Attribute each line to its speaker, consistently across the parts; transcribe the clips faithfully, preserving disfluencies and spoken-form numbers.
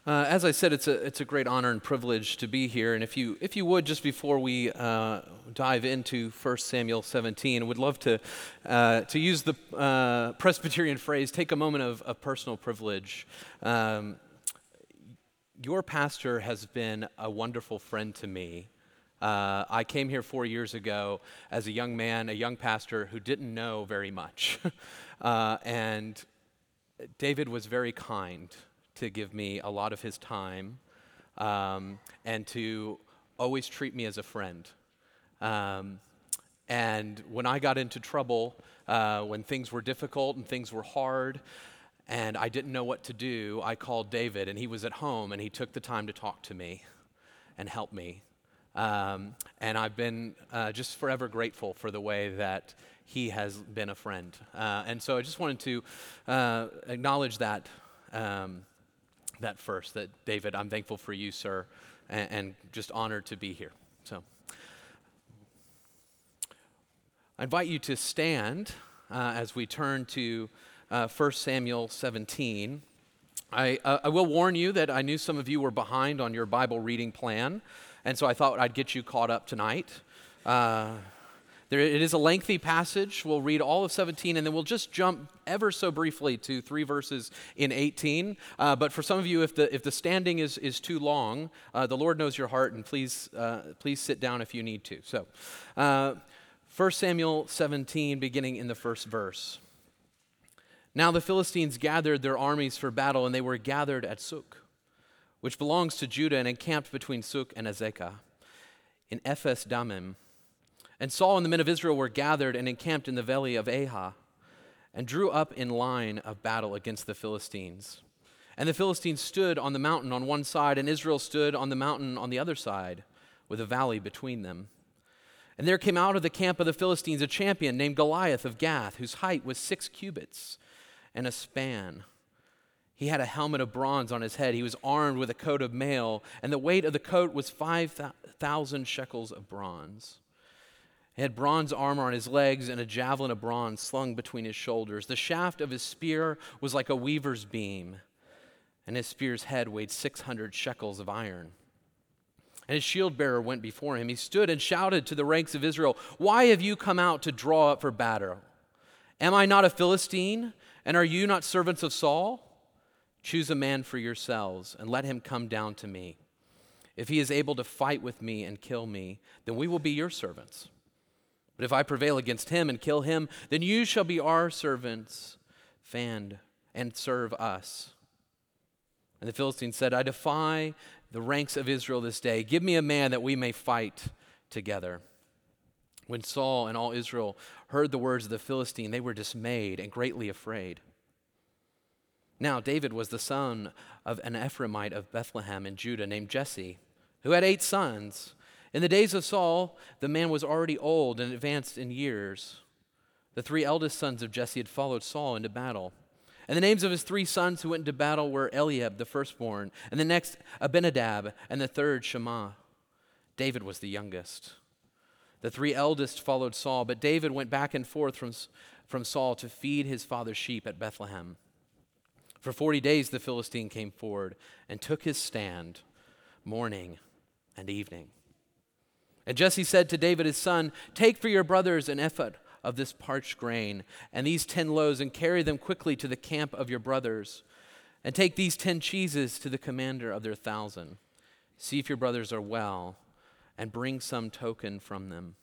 Speaker 1: Uh, as I said, it's a it's a great honor and privilege to be here. And if you if you would, just before we uh, dive into First Samuel seventeen, would love to uh, to use the uh, Presbyterian phrase, take a moment of, of personal privilege. Um, your pastor has been a wonderful friend to me. Uh, I came here four years ago as a young man, a young pastor who didn't know very much, uh, and David was very kind to give me a lot of his time, um, and to always treat me as a friend. Um, and when I got into trouble, uh, when things were difficult and things were hard, and I didn't know what to do, I called David, and he was at home, and he took the time to talk to me and help me. Um, and I've been uh, just forever grateful for the way that he has been a friend. Uh, and so I just wanted to uh, acknowledge that um, that first, that David, I'm thankful for you, sir, and, and just honored to be here. So I invite you to stand uh, as we turn to uh, First Samuel seventeen. I, uh, I will warn you that I knew some of you were behind on your Bible reading plan, and so I thought I'd get you caught up tonight. Uh, There, it is a lengthy passage. We'll read all of seventeen, and then we'll just jump ever so briefly to three verses in eighteen. Uh, but for some of you, if the if the standing is is too long, uh, the Lord knows your heart, and please uh, please sit down if you need to. So, uh, First Samuel seventeen, beginning in the first verse. Now the Philistines gathered their armies for battle, and they were gathered at Suk, which belongs to Judah, and encamped between Suk and Azekah, in Ephes Dammim. And Saul and the men of Israel were gathered and encamped in the valley of Ahah, and drew up in line of battle against the Philistines. And the Philistines stood on the mountain on one side, and Israel stood on the mountain on the other side, with a valley between them. And there came out of the camp of the Philistines a champion named Goliath of Gath, whose height was six cubits and a span. He had a helmet of bronze on his head. He was armed with a coat of mail, and the weight of the coat was five thousand shekels of bronze. He had bronze armor on his legs and a javelin of bronze slung between his shoulders. The shaft of his spear was like a weaver's beam, and his spear's head weighed six hundred shekels of iron. And his shield bearer went before him. He stood and shouted to the ranks of Israel, "Why have you come out to draw up for battle? Am I not a Philistine, and are you not servants of Saul? Choose a man for yourselves, and let him come down to me. If he is able to fight with me and kill me, then we will be your servants. But if I prevail against him and kill him, then you shall be our servants, fanned, and serve us." And the Philistines said, "I defy the ranks of Israel this day. Give me a man that we may fight together." When Saul and all Israel heard the words of the Philistine, they were dismayed and greatly afraid. Now David was the son of an Ephraimite of Bethlehem in Judah named Jesse, who had eight sons. In the days of Saul, the man was already old and advanced in years. The three eldest sons of Jesse had followed Saul into battle. And the names of his three sons who went into battle were Eliab, the firstborn, and the next Abinadab, and the third Shammah. David was the youngest. The three eldest followed Saul, but David went back and forth from, from Saul to feed his father's sheep at Bethlehem. For forty days the Philistine came forward and took his stand morning and evening. And Jesse said to David his son, "Take for your brothers an ephah of this parched grain, and these ten loaves, and carry them quickly to the camp of your brothers. And take these ten cheeses to the commander of their thousand. See if your brothers are well, and bring some token from them."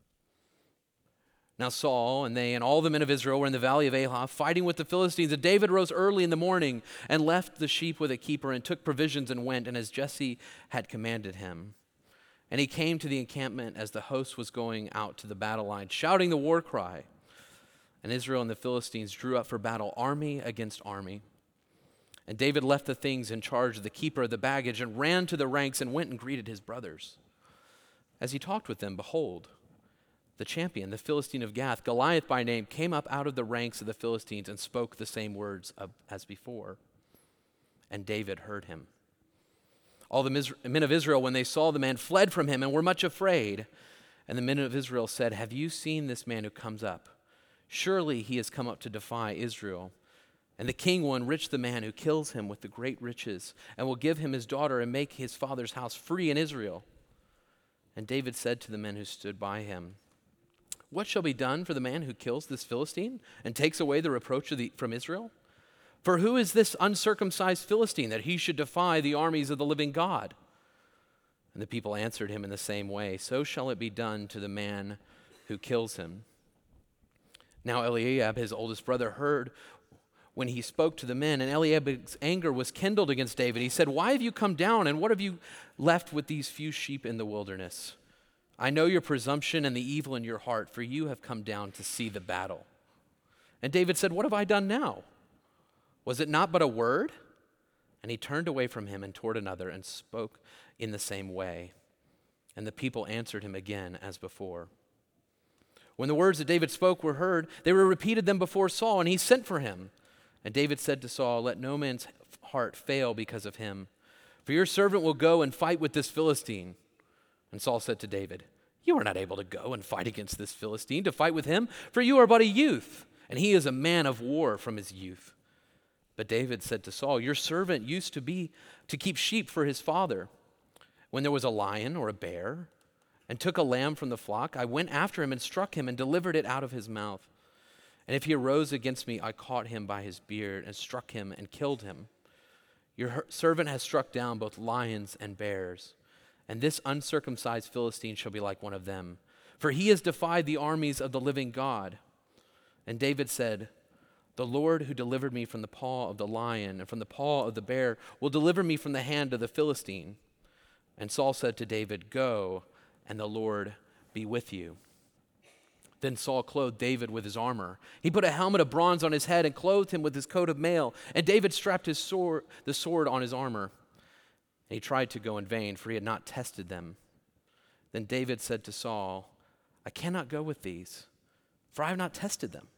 Speaker 1: Now Saul and they and all the men of Israel were in the valley of Ahah, fighting with the Philistines. And David rose early in the morning and left the sheep with a keeper, and took provisions and went, and as Jesse had commanded him. And he came to the encampment as the host was going out to the battle line, shouting the war cry. And Israel and the Philistines drew up for battle, army against army. And David left the things in charge of the keeper of the baggage, and ran to the ranks and went and greeted his brothers. As he talked with them, behold, the champion, the Philistine of Gath, Goliath by name, came up out of the ranks of the Philistines and spoke the same words of, as before. And David heard him. All the men of Israel, when they saw the man, fled from him and were much afraid. And the men of Israel said, "Have you seen this man who comes up? Surely he has come up to defy Israel." And the king will enrich the man who kills him with the great riches, and will give him his daughter and make his father's house free in Israel." And David said to the men who stood by him, "What shall be done for the man who kills this Philistine and takes away the reproach of the, from Israel? For who is this uncircumcised Philistine that he should defy the armies of the living God?" And the people answered him in the same way, "So shall it be done to the man who kills him." Now Eliab, his oldest brother, heard when he spoke to the men, and Eliab's anger was kindled against David. He said, "Why have you come down, and what have you left with these few sheep in the wilderness? I know your presumption and the evil in your heart, for you have come down to see the battle." And David said, "What have I done now? Was it not but a word?" And he turned away from him and toward another and spoke in the same way. And the people answered him again as before. When the words that David spoke were heard, they were repeated them before Saul, and he sent for him. And David said to Saul, "Let no man's heart fail because of him, for your servant will go and fight with this Philistine." And Saul said to David, "You are not able to go and fight against this Philistine, to fight with him, for you are but a youth, and he is a man of war from his youth." But David said to Saul, "Your servant used to be to keep sheep for his father. When there was a lion or a bear, and took a lamb from the flock, I went after him and struck him and delivered it out of his mouth. And if he arose against me, I caught him by his beard and struck him and killed him. Your servant has struck down both lions and bears, and this uncircumcised Philistine shall be like one of them, for he has defied the armies of the living God." And David said, "The Lord who delivered me from the paw of the lion and from the paw of the bear will deliver me from the hand of the Philistine." And Saul said to David, "Go, and the Lord be with you." Then Saul clothed David with his armor. He put a helmet of bronze on his head and clothed him with his coat of mail. And David strapped his sword, the sword on his armor. And he tried to go in vain, for he had not tested them. Then David said to Saul, "I cannot go with these, for I have not tested them."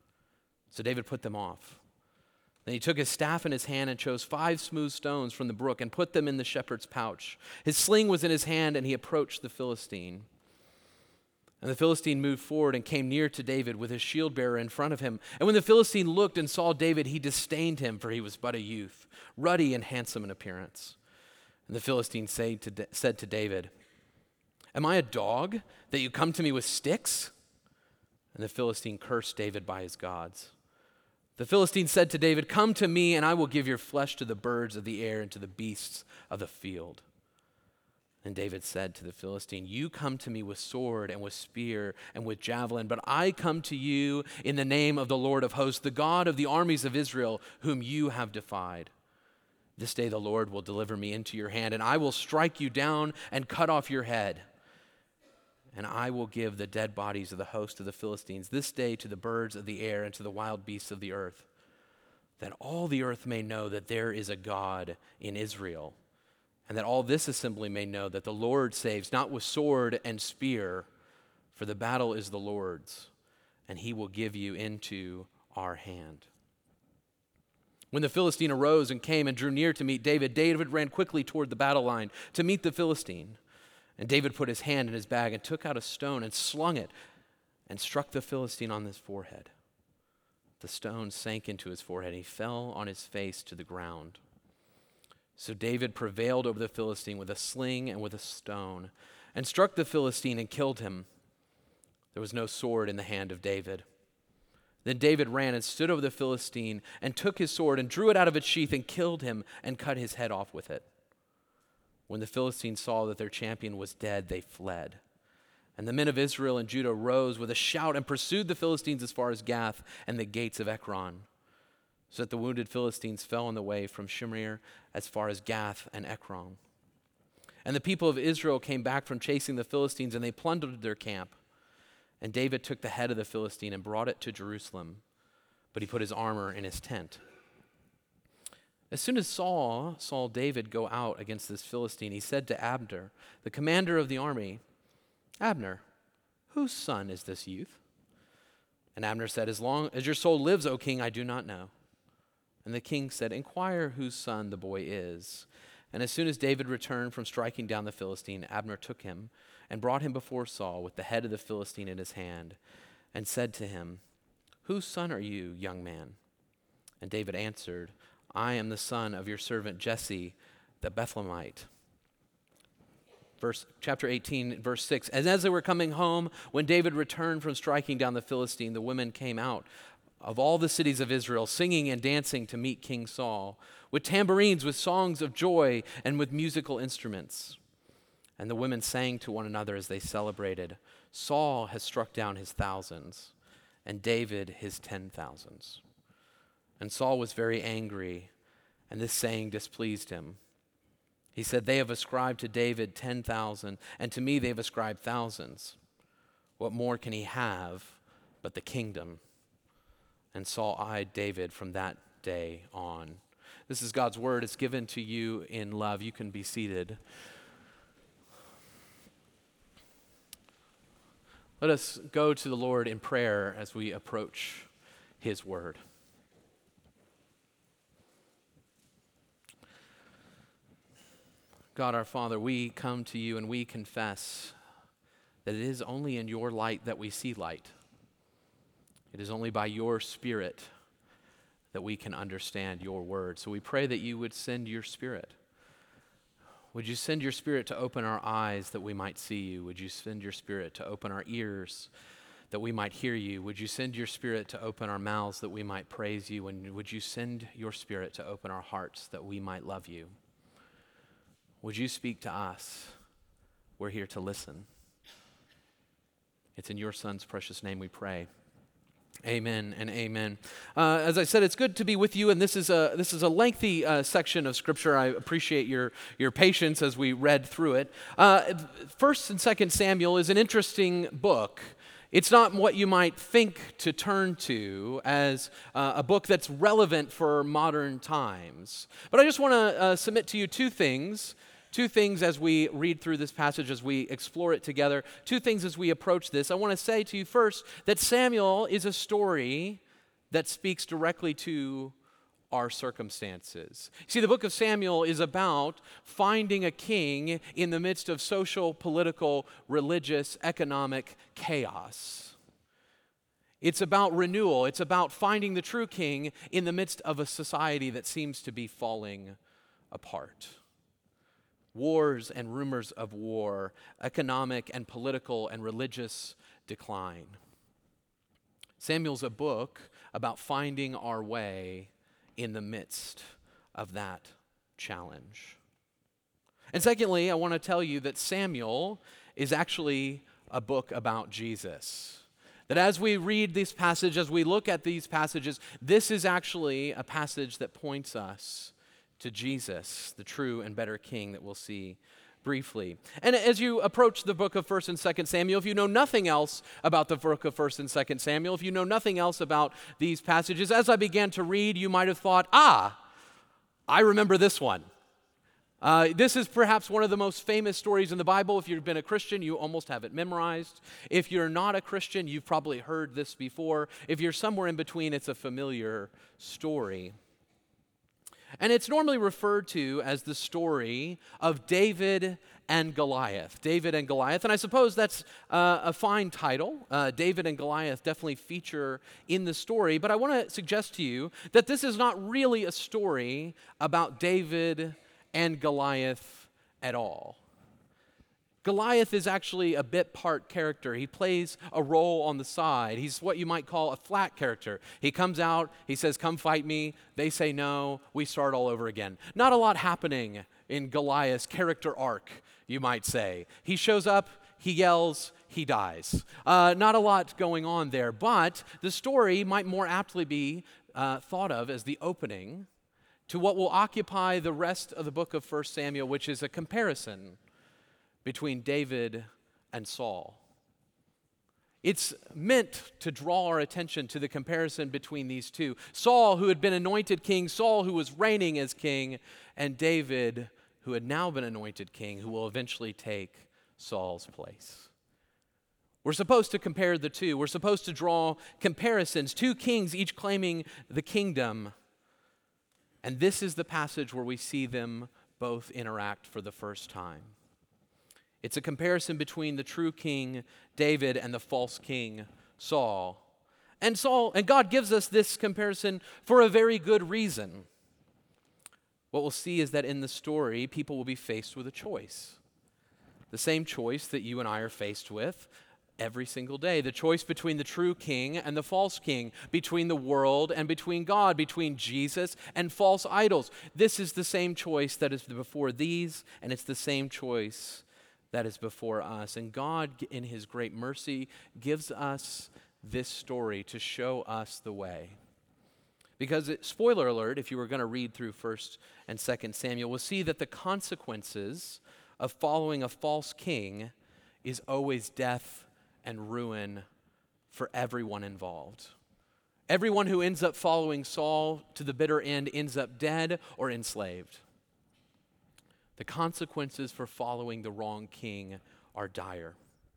Speaker 1: So David put them off. Then he took his staff in his hand and chose five smooth stones from the brook and put them in the shepherd's pouch. His sling was in his hand, and he approached the Philistine. And the Philistine moved forward and came near to David with his shield bearer in front of him. And when the Philistine looked and saw David, he disdained him, for he was but a youth, ruddy and handsome in appearance. And the Philistine said to, said to David, "Am I a dog that you come to me with sticks?" And the Philistine cursed David by his gods. The Philistine said to David, "Come to me, and I will give your flesh to the birds of the air and to the beasts of the field." And David said to the Philistine, "You come to me with sword and with spear and with javelin, but I come to you in the name of the Lord of hosts, the God of the armies of Israel, whom you have defied. This day the Lord will deliver me into your hand, and I will strike you down and cut off your head. And I will give the dead bodies of the host of the Philistines this day to the birds of the air and to the wild beasts of the earth, that all the earth may know that there is a God in Israel, and that all this assembly may know that the Lord saves, not with sword and spear, for the battle is the Lord's, and he will give you into our hand." When the Philistine arose and came and drew near to meet David, David ran quickly toward the battle line to meet the Philistine. And David put his hand in his bag and took out a stone and slung it and struck the Philistine on his forehead. The stone sank into his forehead, and he fell on his face to the ground. So David prevailed over the Philistine with a sling and with a stone, and struck the Philistine and killed him. There was no sword in the hand of David. Then David ran and stood over the Philistine and took his sword and drew it out of its sheath and killed him and cut his head off with it. When the Philistines saw that their champion was dead, they fled. And the men of Israel and Judah rose with a shout and pursued the Philistines as far as Gath and the gates of Ekron, so that the wounded Philistines fell on the way from Shimrir as far as Gath and Ekron. And the people of Israel came back from chasing the Philistines, and they plundered their camp. And David took the head of the Philistine and brought it to Jerusalem, but he put his armor in his tent. As soon as Saul saw David go out against this Philistine, he said to Abner, the commander of the army, "Abner, whose son is this youth?" And Abner said, "As long as your soul lives, O king, I do not know." And the king said, "Inquire whose son the boy is." And as soon as David returned from striking down the Philistine, Abner took him and brought him before Saul with the head of the Philistine in his hand, and said to him, "Whose son are you, young man?" And David answered, I am the son of your servant Jesse, the Bethlehemite. Verse, chapter eighteen, verse six. And as they were coming home, when David returned from striking down the Philistine, the women came out of all the cities of Israel, singing and dancing to meet King Saul, with tambourines, with songs of joy, and with musical instruments. And the women sang to one another as they celebrated, Saul has struck down his thousands, and David his ten thousands. And Saul was very angry, and this saying displeased him. He said, they have ascribed to David ten thousand, and to me they have ascribed thousands. What more can he have but the kingdom? And Saul eyed David from that day on. This is God's word. It's given to you in love. You can be seated. Let us go to the Lord in prayer as we approach his word. God our Father, we come to you and we confess that it is only in your light that we see light. It is only by your Spirit that we can understand your word. So we pray that you would send your Spirit. Would you send your Spirit to open our eyes that we might see you? Would you send your Spirit to open our ears that we might hear you? Would you send your Spirit to open our mouths that we might praise you? And would you send your Spirit to open our hearts that we might love you? Would you speak to us? We're here to listen. It's in your Son's precious name we pray. Amen and amen. Uh, as I said, it's good to be with you, and this is a this is a lengthy uh, section of Scripture. I appreciate your your patience as we read through it. Uh, First and Second Samuel is an interesting book. It's not what you might think to turn to as uh, a book that's relevant for modern times. But I just want to uh, submit to you two things. Two things as we read through this passage, as we explore it together. Two things as we approach this. I want to say to you first that Samuel is a story that speaks directly to our circumstances. See, the book of Samuel is about finding a king in the midst of social, political, religious, economic chaos. It's about renewal. It's about finding the true king in the midst of a society that seems to be falling apart. Wars and rumors of war, economic and political and religious decline. Samuel's a book about finding our way in the midst of that challenge. And secondly, I want to tell you that Samuel is actually a book about Jesus. That as we read this passage, as we look at these passages, this is actually a passage that points us to Jesus, the true and better king that we'll see briefly. And as you approach the book of First and Second Samuel, if you know nothing else about the book of First and Second Samuel, if you know nothing else about these passages, as I began to read, you might have thought, ah, I remember this one. Uh, this is perhaps one of the most famous stories in the Bible. If you've been a Christian, you almost have it memorized. If you're not a Christian, you've probably heard this before. If you're somewhere in between, it's a familiar story. And it's normally referred to as the story of David and Goliath. David and Goliath. And I suppose that's uh, a fine title. Uh, David and Goliath definitely feature in the story. But I want to suggest to you that this is not really a story about David and Goliath at all. Goliath is actually a bit part character. He plays a role on the side. He's what you might call a flat character. He comes out, he says, come fight me. They say no. We start all over again. Not a lot happening in Goliath's character arc, you might say. He shows up, he yells, he dies. Uh, not a lot going on there, but the story might more aptly be uh, thought of as the opening to what will occupy the rest of the book of First Samuel, which is a comparison between David and Saul. It's meant to draw our attention to the comparison between these two. Saul, who had been anointed king, Saul, who was reigning as king, and David, who had now been anointed king, who will eventually take Saul's place. We're supposed to compare the two. We're supposed to draw comparisons. Two kings, each claiming the kingdom. And this is the passage where we see them both interact for the first time. It's a comparison between the true king, David, and the false king, Saul. And Saul, and God gives us this comparison for a very good reason. What we'll see is that in the story, people will be faced with a choice. The same choice that you and I are faced with every single day. The choice between the true king and the false king, between the world and between God, between Jesus and false idols. This is the same choice that is before these, and it's the same choice that is before us. And God, in his great mercy, gives us this story to show us the way. Because, it, spoiler alert, if you were going to read through First and Second Samuel, we'll see that the consequences of following a false king is always death and ruin for everyone involved. Everyone who ends up following Saul to the bitter end ends up dead or enslaved. The consequences for following the wrong king are dire.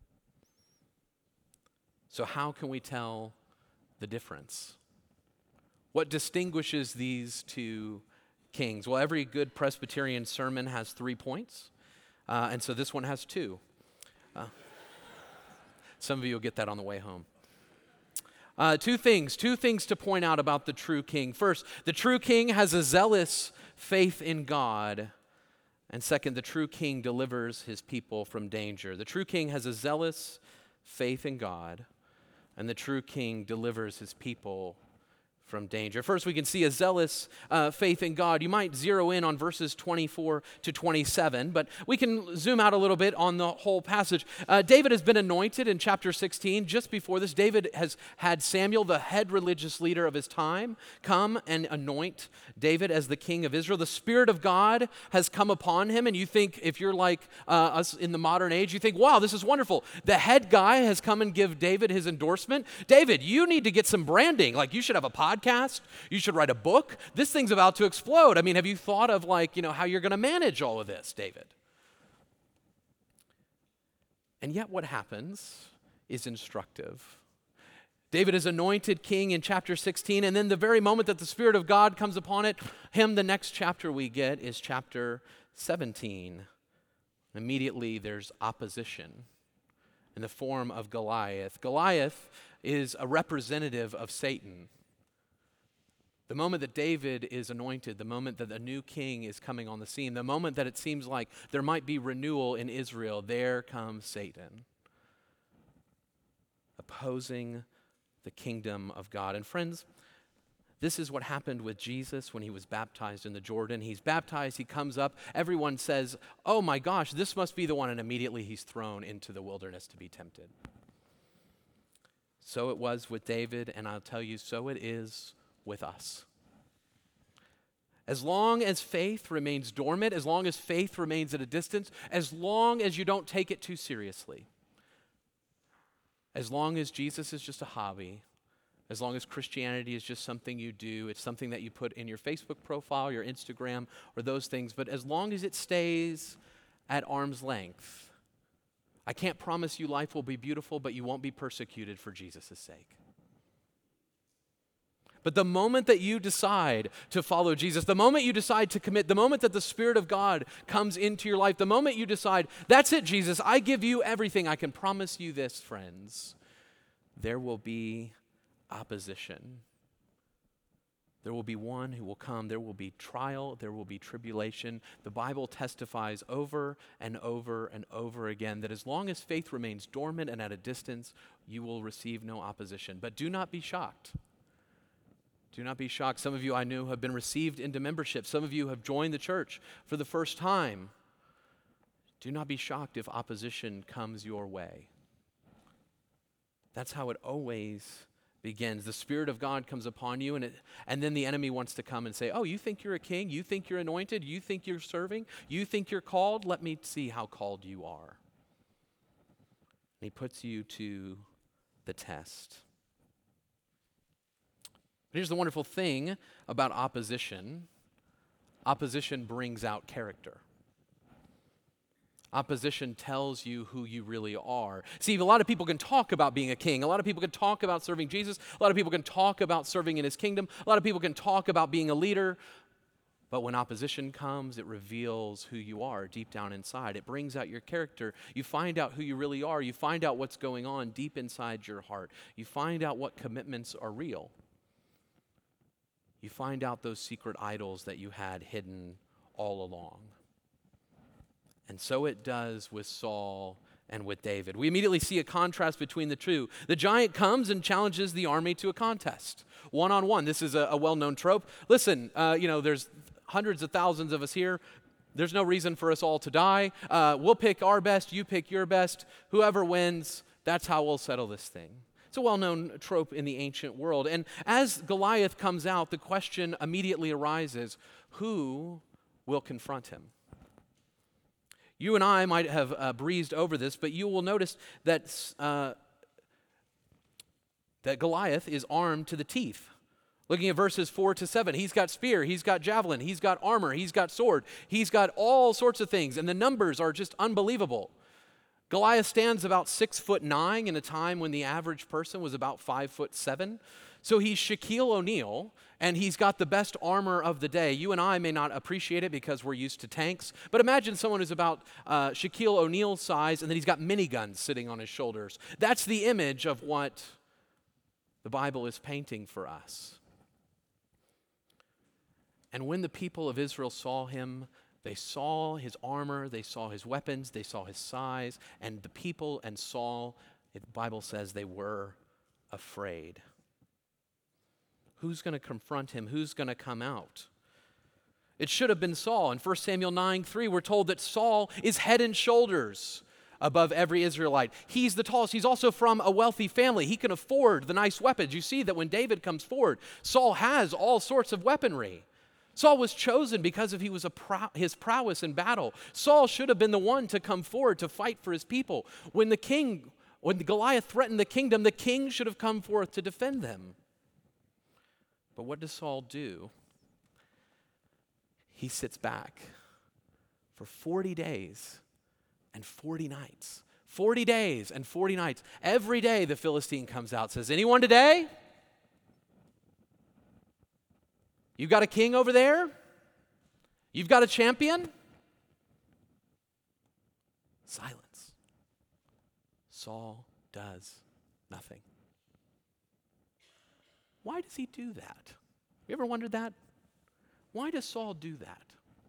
Speaker 1: So how can we tell the difference? What distinguishes these two kings? Well, every good Presbyterian sermon has three points, uh, and so this one has two. Uh, some of you will get that on the way home. Uh, two things, two things to point out about the true king. First, the true king has a zealous faith in God. And second, the true king delivers his people from danger. The true king has a zealous faith in God, and the true king delivers his people from danger. First, we can see a zealous uh, faith in God. You might zero in on verses twenty-four to twenty-seven, but we can zoom out a little bit on the whole passage. Uh, David has been anointed in chapter sixteen. Just before this, David has had Samuel, the head religious leader of his time, come and anoint David as the king of Israel. The Spirit of God has come upon him, and you think, if you're like uh, us in the modern age, you think, wow, this is wonderful. The head guy has come and give David his endorsement. David, you need to get some branding. Like, you should have a podcast. Podcast. You should write a book. This thing's about to explode. I mean, have you thought of like, you know, how you're going to manage all of this, David? And yet what happens is instructive. David is anointed king in chapter sixteen, and then the very moment that the Spirit of God comes upon it, him, the next chapter we get is chapter seventeen. Immediately there's opposition in the form of Goliath. Goliath is a representative of Satan. The moment that David is anointed, the moment that a new king is coming on the scene, the moment that it seems like there might be renewal in Israel, there comes Satan, opposing the kingdom of God. And friends, this is what happened with Jesus when he was baptized in the Jordan. He's baptized, he comes up, everyone says, oh my gosh, this must be the one, and immediately he's thrown into the wilderness to be tempted. So it was with David, and I'll tell you, so it is with us. As long as faith remains dormant, as long as faith remains at a distance, as long as you don't take it too seriously, as long as Jesus is just a hobby, as long as Christianity is just something you do, it's something that you put in your Facebook profile, your Instagram, or those things, but as long as it stays at arm's length, I can't promise you life will be beautiful, but you won't be persecuted for Jesus' sake. But the moment that you decide to follow Jesus, the moment you decide to commit, the moment that the Spirit of God comes into your life, the moment you decide, that's it, Jesus, I give you everything, I can promise you this, friends, there will be opposition. There will be one who will come. There will be trial. There will be tribulation. The Bible testifies over and over and over again that as long as faith remains dormant and at a distance, you will receive no opposition. But do not be shocked. Do not be shocked. Some of you I knew have been received into membership. Some of you have joined the church for the first time. Do not be shocked if opposition comes your way. That's how it always begins. The Spirit of God comes upon you, and it, and then the enemy wants to come and say, oh, you think you're a king? You think you're anointed? You think you're serving? You think you're called? Let me see how called you are. And he puts you to the test. But here's the wonderful thing about opposition. Opposition brings out character. Opposition tells you who you really are. See, a lot of people can talk about being a king. A lot of people can talk about serving Jesus. A lot of people can talk about serving in his kingdom. A lot of people can talk about being a leader. But when opposition comes, it reveals who you are deep down inside. It brings out your character. You find out who you really are. You find out what's going on deep inside your heart. You find out what commitments are real. You find out those secret idols that you had hidden all along. And so it does with Saul and with David. We immediately see a contrast between the two. The giant comes and challenges the army to a contest, one-on-one. This is a, a well-known trope. Listen, uh, you know, there's hundreds of thousands of us here. There's no reason for us all to die. Uh, we'll pick our best, you pick your best. Whoever wins, that's how we'll settle this thing. It's a well-known trope in the ancient world. And as Goliath comes out, the question immediately arises, who will confront him? You and I might have uh, breezed over this, but you will notice that, uh, that Goliath is armed to the teeth. Looking at verses four to seven, he's got spear, he's got javelin, he's got armor, he's got sword, he's got all sorts of things, and the numbers are just unbelievable. Goliath stands about six foot nine in a time when the average person was about five foot seven. So he's Shaquille O'Neal, and he's got the best armor of the day. You and I may not appreciate it because we're used to tanks, but imagine someone who's about uh, Shaquille O'Neal's size, and then he's got miniguns sitting on his shoulders. That's the image of what the Bible is painting for us. And when the people of Israel saw him, they saw his armor, they saw his weapons, they saw his size, and the people and Saul, the Bible says they were afraid. Who's going to confront him? Who's going to come out? It should have been Saul. In First Samuel nine three, we're told that Saul is head and shoulders above every Israelite. He's the tallest. He's also from a wealthy family. He can afford the nice weapons. You see that when David comes forward, Saul has all sorts of weaponry. Saul was chosen because of he was a prow- his prowess in battle. Saul should have been the one to come forward to fight for his people. When the king, when Goliath threatened the kingdom, the king should have come forth to defend them. But what does Saul do? He sits back for forty days and forty nights. forty days and forty nights. Every day the Philistine comes out and says, anyone today? You've got a king over there? You've got a champion? Silence. Saul does nothing. Why does he do that? You ever wondered that? Why does Saul do that?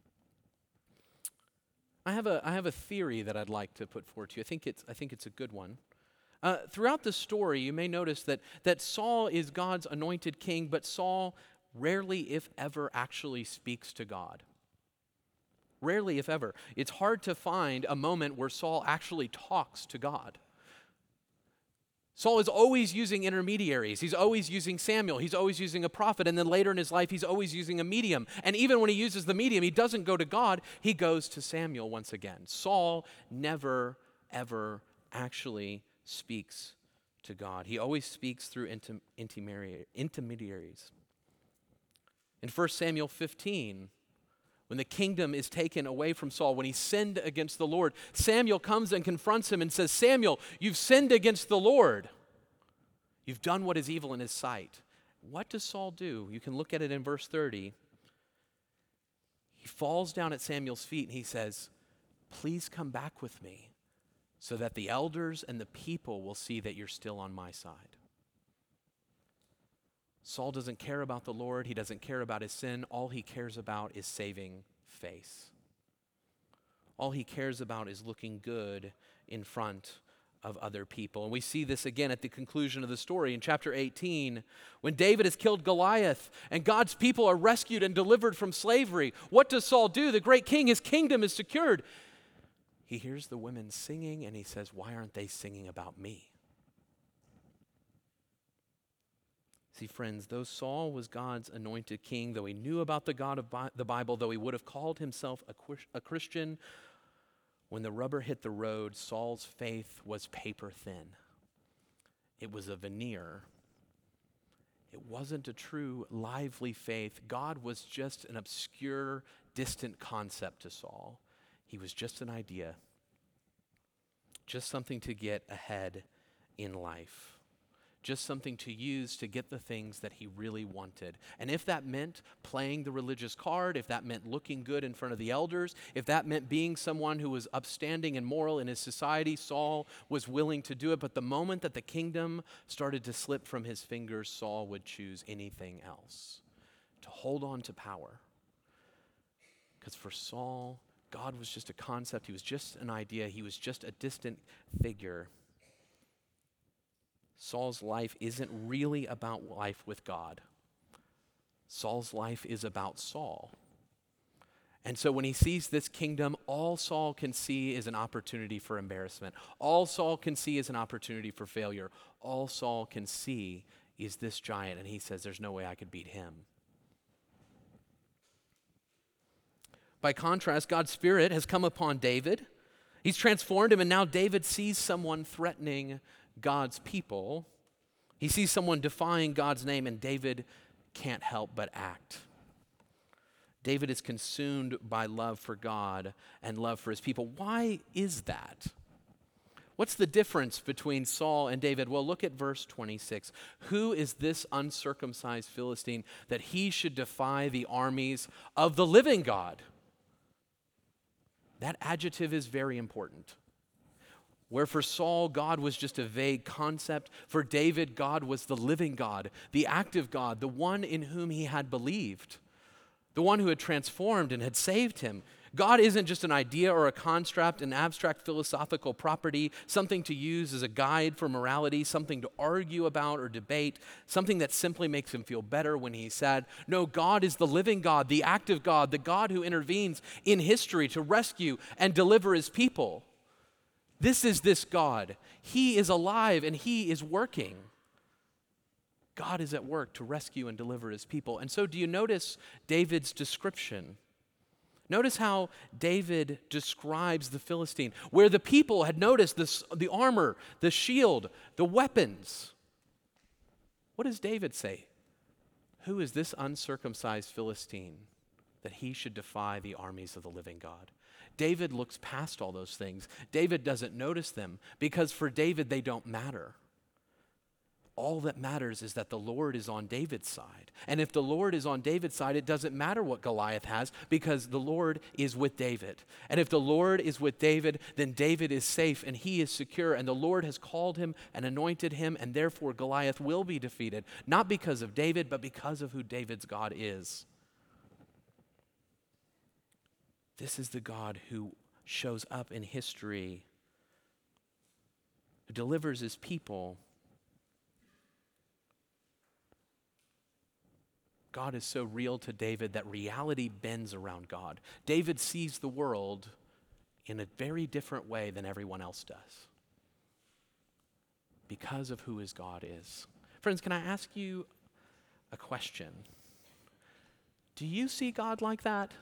Speaker 1: I have a I have a theory that I'd like to put forward to you. I think it's I think it's a good one. Uh, throughout the story, you may notice that that Saul is God's anointed king, but Saul rarely, if ever, actually speaks to God. Rarely, if ever. It's hard to find a moment where Saul actually talks to God. Saul is always using intermediaries. He's always using Samuel. He's always using a prophet. And then later in his life, he's always using a medium. And even when he uses the medium, he doesn't go to God. He goes to Samuel once again. Saul never, ever actually speaks to God. He always speaks through intim- intermediary- intermediaries. In First Samuel fifteen, when the kingdom is taken away from Saul, when he sinned against the Lord, Samuel comes and confronts him and says, Samuel, you've sinned against the Lord. You've done what is evil in his sight. What does Saul do? You can look at it in verse thirty. He falls down at Samuel's feet and he says, please come back with me so that the elders and the people will see that you're still on my side. Saul doesn't care about the Lord. He doesn't care about his sin. All he cares about is saving face. All he cares about is looking good in front of other people. And we see this again at the conclusion of the story in chapter eighteen, when David has killed Goliath and God's people are rescued and delivered from slavery. What does Saul do? The great king, his kingdom is secured. He hears the women singing and he says, why aren't they singing about me? See, friends, though Saul was God's anointed king, though he knew about the God of Bi- the Bible, though he would have called himself a, a Christian, when the rubber hit the road, Saul's faith was paper thin. It was a veneer. It wasn't a true, lively faith. God was just an obscure, distant concept to Saul. He was just an idea, just something to get ahead in life. just something to use to get the things that he really wanted. And if that meant playing the religious card, if that meant looking good in front of the elders, if that meant being someone who was upstanding and moral in his society, Saul was willing to do it. But the moment that the kingdom started to slip from his fingers, Saul would choose anything else to hold on to power. Because for Saul, God was just a concept. He was just an idea. He was just a distant figure. Saul's life isn't really about life with God. Saul's life is about Saul. And so when he sees this kingdom, all Saul can see is an opportunity for embarrassment. All Saul can see is an opportunity for failure. All Saul can see is this giant, and he says, there's no way I could beat him. By contrast, God's Spirit has come upon David. He's transformed him, and now David sees someone threatening God's people. He sees someone defying God's name, and David can't help but act. David is consumed by love for God and love for his people. Why is that? What's the difference between Saul and David? Well, look at verse twenty-six. Who is this uncircumcised Philistine that he should defy the armies of the living God? That adjective is very important. Where for Saul, God was just a vague concept, for David, God was the living God, the active God, the one in whom he had believed, the one who had transformed and had saved him. God isn't just an idea or a construct, an abstract philosophical property, something to use as a guide for morality, something to argue about or debate, something that simply makes him feel better when he's sad. No, God is the living God, the active God, the God who intervenes in history to rescue and deliver his people. This is this God. He is alive and he is working. God is at work to rescue and deliver his people. And so do you notice David's description? Notice how David describes the Philistine, where the people had noticed this, the armor, the shield, the weapons. What does David say? Who is this uncircumcised Philistine that he should defy the armies of the living God? David looks past all those things. David doesn't notice them because for David they don't matter. All that matters is that the Lord is on David's side. And if the Lord is on David's side, it doesn't matter what Goliath has because the Lord is with David. And if the Lord is with David, then David is safe and he is secure. And the Lord has called him and anointed him, and therefore Goliath will be defeated. Not because of David, but because of who David's God is. This is the God who shows up in history, who delivers his people. God is so real to David that reality bends around God. David sees the world in a very different way than everyone else does because of who his God is. Friends, can I ask you a question? Do you see God like that?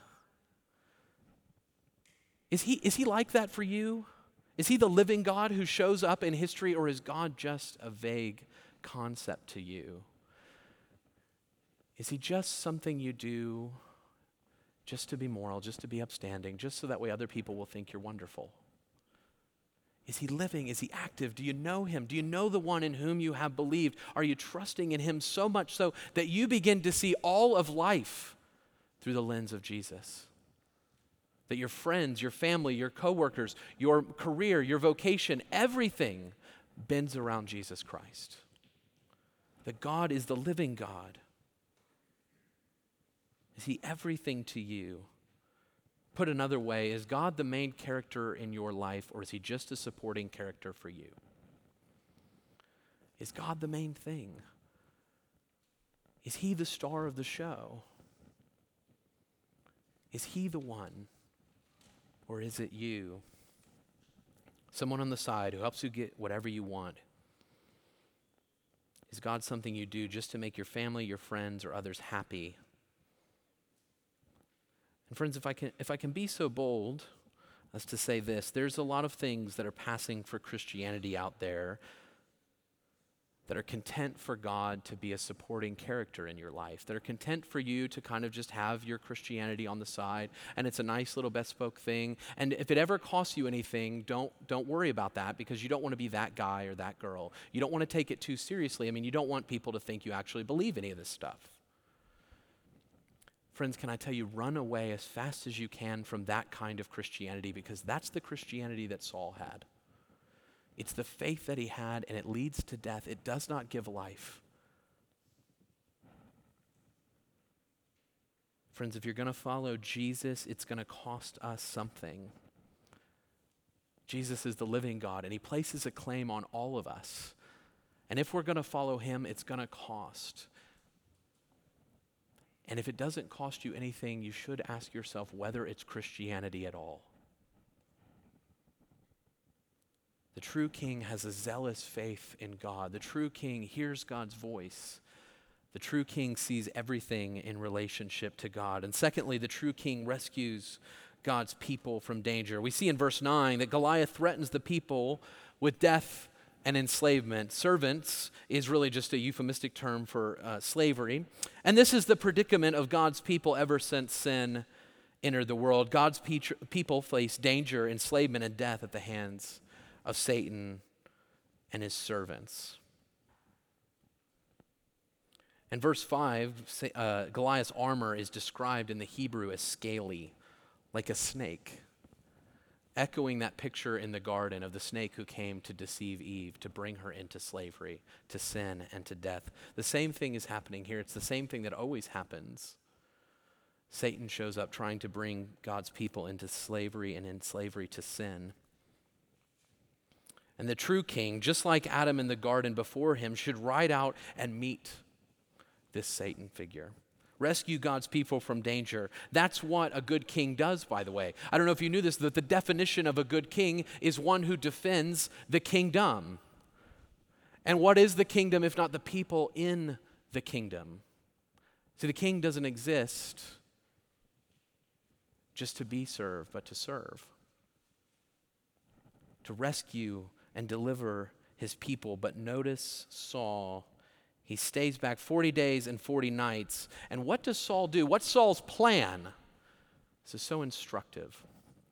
Speaker 1: Is he, is he like that for you? Is he the living God who shows up in history, or is God just a vague concept to you? Is he just something you do just to be moral, just to be upstanding, just so that way other people will think you're wonderful? Is he living? Is he active? Do you know him? Do you know the one in whom you have believed? Are you trusting in him so much so that you begin to see all of life through the lens of Jesus? That your friends, your family, your coworkers, your career, your vocation, everything bends around Jesus Christ. That God is the living God. Is he everything to you? Put another way, is God the main character in your life, or is he just a supporting character for you? Is God the main thing? Is he the star of the show? Is he the one? Or is it you? Someone on the side who helps you get whatever you want. Is God something you do just to make your family, your friends, or others happy? And friends, if I can, if I can be so bold as to say this, there's a lot of things that are passing for Christianity out there that are content for God to be a supporting character in your life, that are content for you to kind of just have your Christianity on the side, and it's a nice little bespoke thing. And if it ever costs you anything, don't don't worry about that, because you don't want to be that guy or that girl. You don't want to take it too seriously. I mean, you don't want people to think you actually believe any of this stuff. Friends, can I tell you, run away as fast as you can from that kind of Christianity, because that's the Christianity that Saul had. It's the faith that he had, and it leads to death. It does not give life. Friends, if you're going to follow Jesus, it's going to cost us something. Jesus is the living God, and he places a claim on all of us. And if we're going to follow him, it's going to cost. And if it doesn't cost you anything, you should ask yourself whether it's Christianity at all. The true king has a zealous faith in God. The true king hears God's voice. The true king sees everything in relationship to God. And secondly, the true king rescues God's people from danger. We see in verse nine that Goliath threatens the people with death and enslavement. Servants is really just a euphemistic term for uh, slavery. And this is the predicament of God's people ever since sin entered the world. God's pe- people face danger, enslavement, and death at the hands of Satan and his servants. In verse five, uh, Goliath's armor is described in the Hebrew as scaly, like a snake, echoing that picture in the garden of the snake who came to deceive Eve, to bring her into slavery, to sin, and to death. The same thing is happening here. It's the same thing that always happens. Satan shows up trying to bring God's people into slavery and in slavery to sin. And the true king, just like Adam in the garden before him, should ride out and meet this Satan figure. Rescue God's people from danger. That's what a good king does, by the way. I don't know if you knew this, that the definition of a good king is one who defends the kingdom. And what is the kingdom if not the people in the kingdom? See, the king doesn't exist just to be served, but to serve. To rescue and deliver his people. But notice Saul, he stays back forty days and forty nights. And what does Saul do? What's Saul's plan? This is so instructive.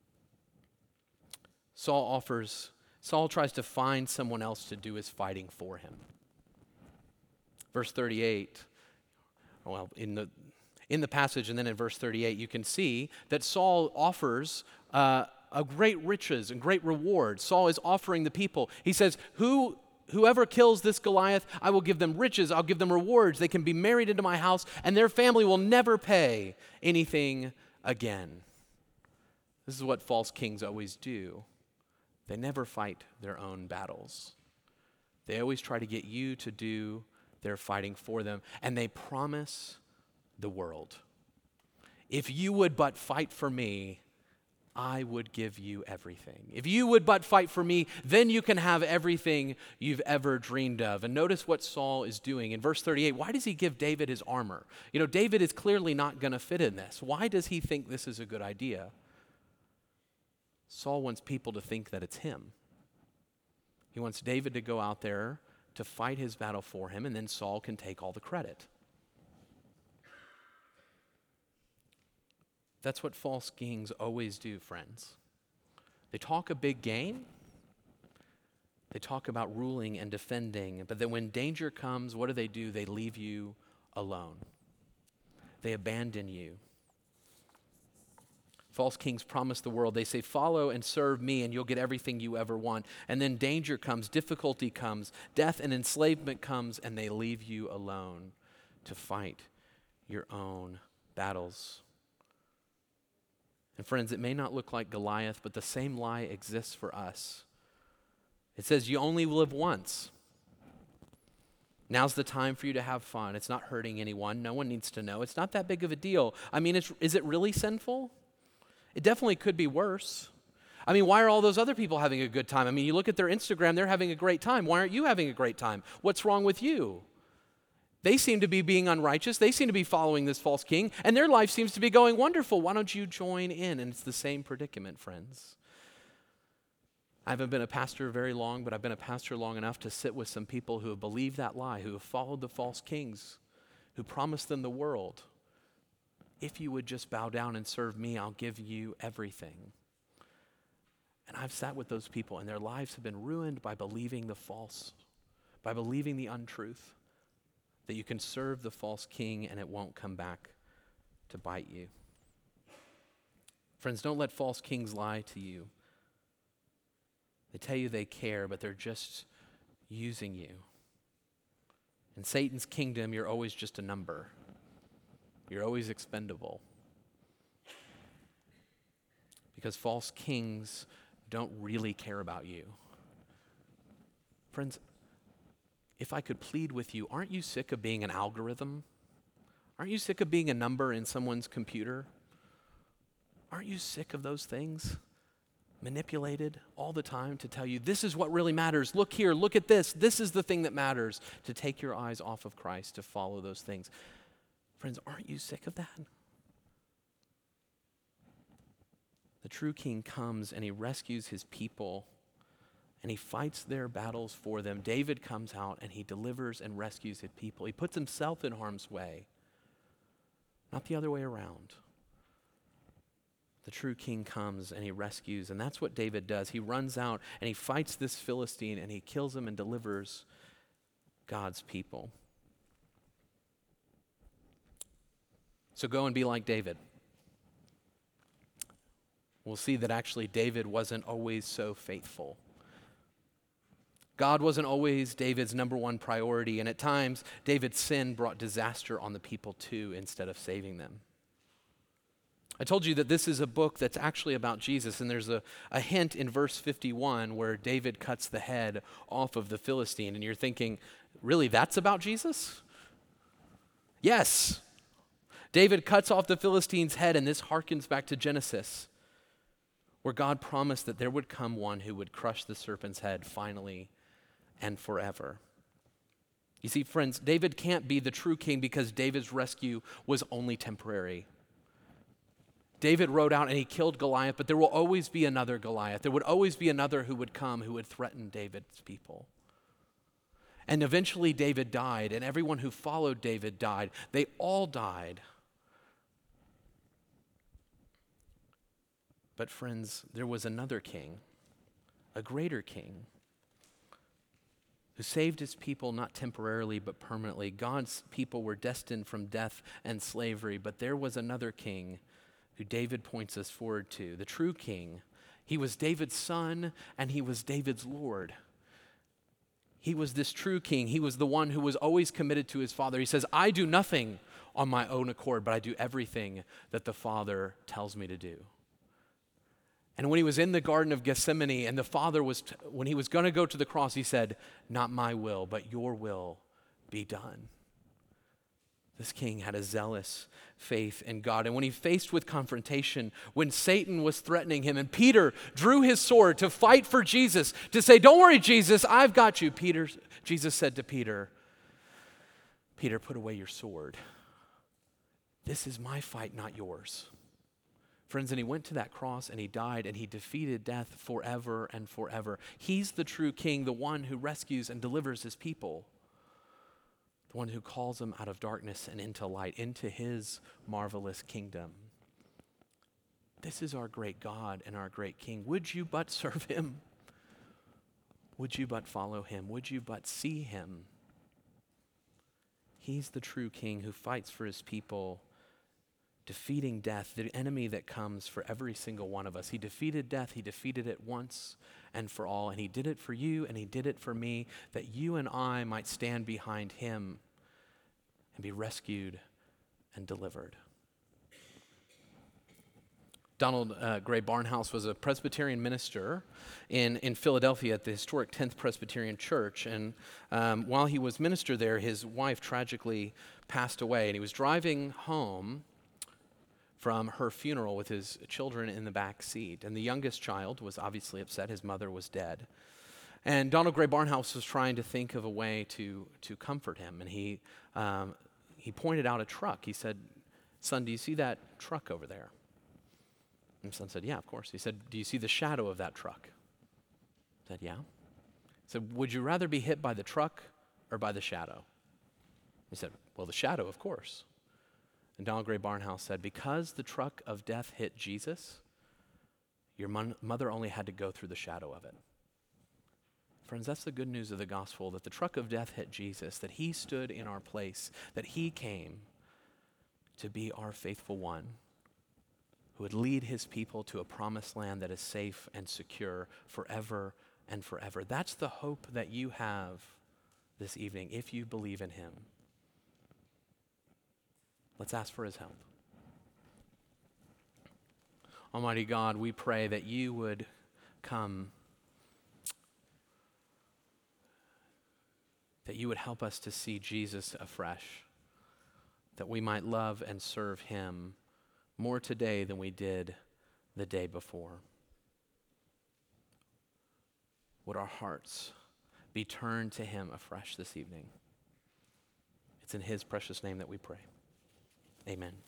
Speaker 1: Saul offers, Saul tries to find someone else to do his fighting for him. Verse thirty-eight, well, in the in the passage and then in verse thirty-eight, you can see that Saul offers uh, a great riches and great reward. Saul is offering the people. He says, Who, whoever kills this Goliath, I will give them riches, I'll give them rewards. They can be married into my house, and their family will never pay anything again. This is what false kings always do. They never fight their own battles. They always try to get you to do their fighting for them, and they promise the world. If you would but fight for me, I would give you everything. If you would but fight for me, then you can have everything you've ever dreamed of. And notice what Saul is doing. In verse thirty-eight, why does he give David his armor? You know, David is clearly not going to fit in this. Why does he think this is a good idea? Saul wants people to think that it's him. He wants David to go out there to fight his battle for him, and then Saul can take all the credit. That's what false kings always do, friends. They talk a big game. They talk about ruling and defending. But then when danger comes, what do they do? They leave you alone. They abandon you. False kings promise the world. They say, follow and serve me and you'll get everything you ever want. And then danger comes, difficulty comes, death and enslavement comes, and they leave you alone to fight your own battles. And friends, it may not look like Goliath, but the same lie exists for us. It says you only live once. Now's the time for you to have fun. It's not hurting anyone. No one needs to know. It's not that big of a deal. I mean, it's, is it really sinful? It definitely could be worse. I mean, why are all those other people having a good time? I mean, you look at their Instagram, they're having a great time. Why aren't you having a great time? What's wrong with you? They seem to be being unrighteous. They seem to be following this false king, and their life seems to be going wonderful. Why don't you join in? And it's the same predicament, friends. I haven't been a pastor very long, but I've been a pastor long enough to sit with some people who have believed that lie, who have followed the false kings, who promised them the world. If you would just bow down and serve me, I'll give you everything. And I've sat with those people, and their lives have been ruined by believing the false, by believing the untruth, that you can serve the false king and it won't come back to bite you. Friends, don't let false kings lie to you. They tell you they care, but they're just using you. In Satan's kingdom, you're always just a number. You're always expendable. Because false kings don't really care about you. Friends, if I could plead with you, aren't you sick of being an algorithm? Aren't you sick of being a number in someone's computer? Aren't you sick of those things? Manipulated all the time to tell you, this is what really matters. Look here, look at this. This is the thing that matters. To take your eyes off of Christ, to follow those things. Friends, aren't you sick of that? The true king comes and he rescues his people and he fights their battles for them. David comes out and he delivers and rescues his people. He puts himself in harm's way, not the other way around. The true king comes and he rescues, and that's what David does. He runs out and he fights this Philistine and he kills him and delivers God's people. So go and be like David. We'll see that actually David wasn't always so faithful. God wasn't always David's number one priority, and at times David's sin brought disaster on the people too instead of saving them. I told you that this is a book that's actually about Jesus, and there's a, a hint in verse fifty-one where David cuts the head off of the Philistine, and you're thinking, really, that's about Jesus? Yes. David cuts off the Philistine's head, and this harkens back to Genesis, where God promised that there would come one who would crush the serpent's head finally and forever. You see, friends, David can't be the true king because David's rescue was only temporary. David rode out and he killed Goliath, but there will always be another Goliath. There would always be another who would come who would threaten David's people. And eventually David died, and everyone who followed David died. They all died. But friends, there was another king, a greater king, who saved his people not temporarily but permanently. God's people were destined from death and slavery, but there was another king who David points us forward to, the true king. He was David's son, and he was David's Lord. He was this true king. He was the one who was always committed to his Father. He says, I do nothing on my own accord, but I do everything that the Father tells me to do. And when he was in the Garden of Gethsemane, and the Father was, t- when he was going to go to the cross, he said, not my will, but your will be done. This king had a zealous faith in God. And when he faced with confrontation, when Satan was threatening him, and Peter drew his sword to fight for Jesus, to say, don't worry, Jesus, I've got you. Peter, Jesus said to Peter, Peter, put away your sword. This is my fight, not yours. Friends, and he went to that cross and he died and he defeated death forever and forever. He's the true king, the one who rescues and delivers his people. The one who calls them out of darkness and into light, into his marvelous kingdom. This is our great God and our great King. Would you but serve him? Would you but follow him? Would you but see him? He's the true King who fights for his people, defeating death, the enemy that comes for every single one of us. He defeated death. He defeated it once and for all. And he did it for you and he did it for me, that you and I might stand behind him and be rescued and delivered. Donald uh, Gray Barnhouse was a Presbyterian minister in, in Philadelphia at the historic tenth Presbyterian Church. And um, while he was minister there, his wife tragically passed away. And he was driving home from her funeral with his children in the back seat. And the youngest child was obviously upset. His mother was dead. And Donald Gray Barnhouse was trying to think of a way to, to comfort him. And he, um, he pointed out a truck. He said, son, do you see that truck over there? And the son said, yeah, of course. He said, do you see the shadow of that truck? said, yeah. He said, would you rather be hit by the truck or by the shadow? He said, well, the shadow, of course. And Donald Gray Barnhouse said, because the truck of death hit Jesus, your mon- mother only had to go through the shadow of it. Friends, that's the good news of the gospel, that the truck of death hit Jesus, that he stood in our place, that he came to be our faithful one, who would lead his people to a promised land that is safe and secure forever and forever. That's the hope that you have this evening if you believe in him. Let's ask for his help. Almighty God, we pray that you would come, that you would help us to see Jesus afresh, that we might love and serve him more today than we did the day before. Would our hearts be turned to him afresh this evening? It's in his precious name that we pray. Amen.